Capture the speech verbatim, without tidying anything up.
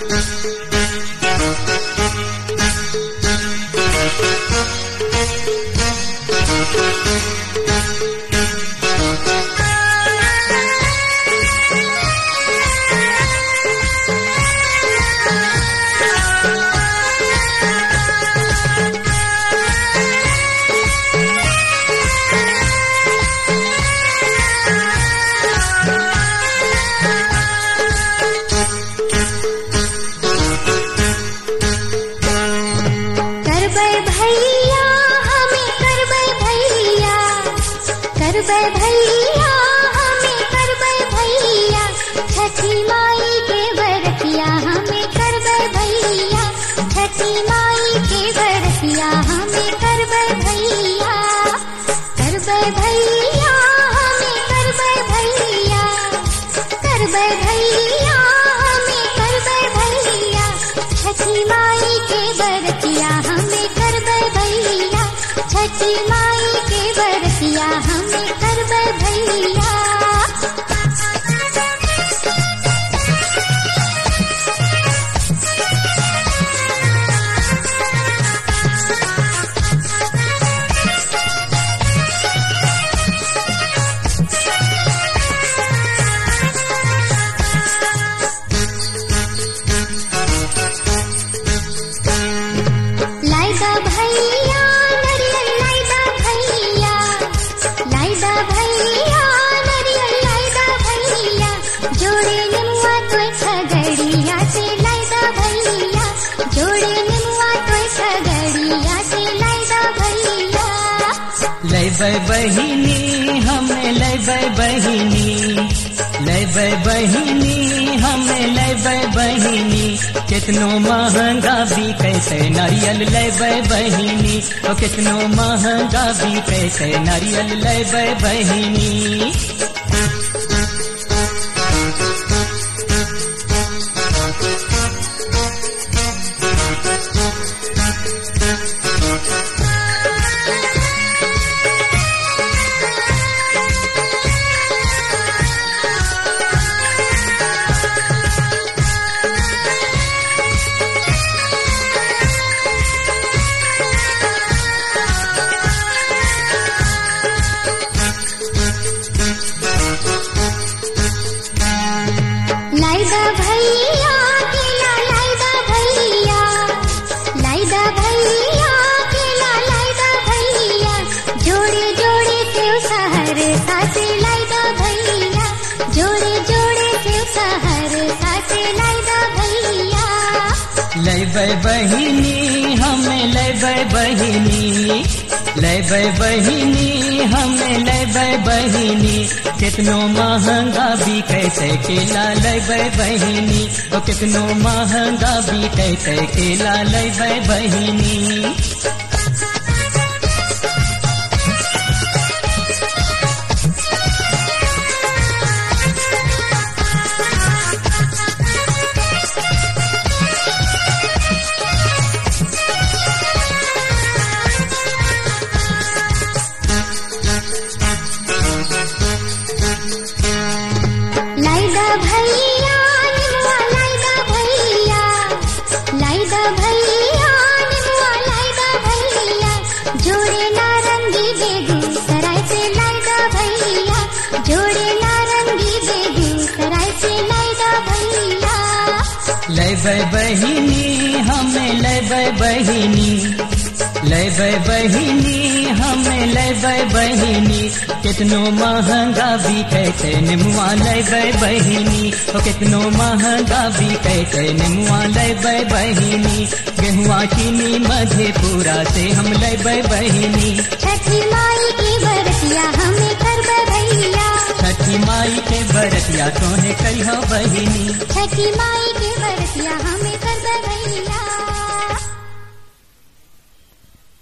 करबै भैया हमें करबै भैया, छठी माई के बरतिया हमें करबै भैया, छठी माई के बरतिया हमें करबै भैया। करबै भैया हमें करबै भैया, करबै भैया हमें करबै भैया, छठी माई के बरतिया हमें करबै भैया, छठी माई के बरतिया हमें करबै भैया। लाइदा भैया नरियल लाइदा भैया, लाइदा भैया नरियल लाइदा भैया, जोड़े निमुआ तोय छगड़िया से लाइदा भैया, जोड़े निमुआ तोय छगड़िया से लाइदा भैया। लैबै बहिनी हमें लैबै बहिनी, लैबै बहिनी हमें लैबै बहिनी, कितनो महंगा बिकै छै नारियल लैबै बहिनी, ओ कितनो महंगा बिकै छै नारियल लैबै बहिनी। लाइदा भैया केला लाइदा भैया, लाइदा भैया केला लाइदा भैया, जोड़े जोड़े सेव सहरसा से लाइदा भैया, जोड़े जोड़े सेव सहरसा से लाइदा भैया। लैबै बहिनी हमें लैबै बहिनी, लैबै बहिनी हमें लैबै बहिनी, कितनो महंगा बिकै छै केला लैबै बहिनी, ओ कितनो महंगा बिकै छै केला लैबै बहिनी। लाइदा भैया निमुआ लाइदा भैया, लाइदा भैया निमुआ लाइदा भैया, जोड़े नारंगी बेगूसराय से लाइदा भैया, जोड़े नारंगी बेगूसराय से लाइदा भैया। लैबै बहिनी हमें लैबै बहिनी, लैबै बहिनी हमें लैबै बहिनी, कितनो महंगा बिकै छै निमुआ लैबै बहिनी, ओ कितनो महंगा बिकै छै निमुआ लैबै बहिनी, गेहुआ चीनी मधेपुरा से हम लैबै बहिनी। छठी माई की बरतिया हमें करबै भैया, छठी माई के बरतिया तोहे कहियो बहिनी, छठी माई की बरतिया हमें करबै भैया।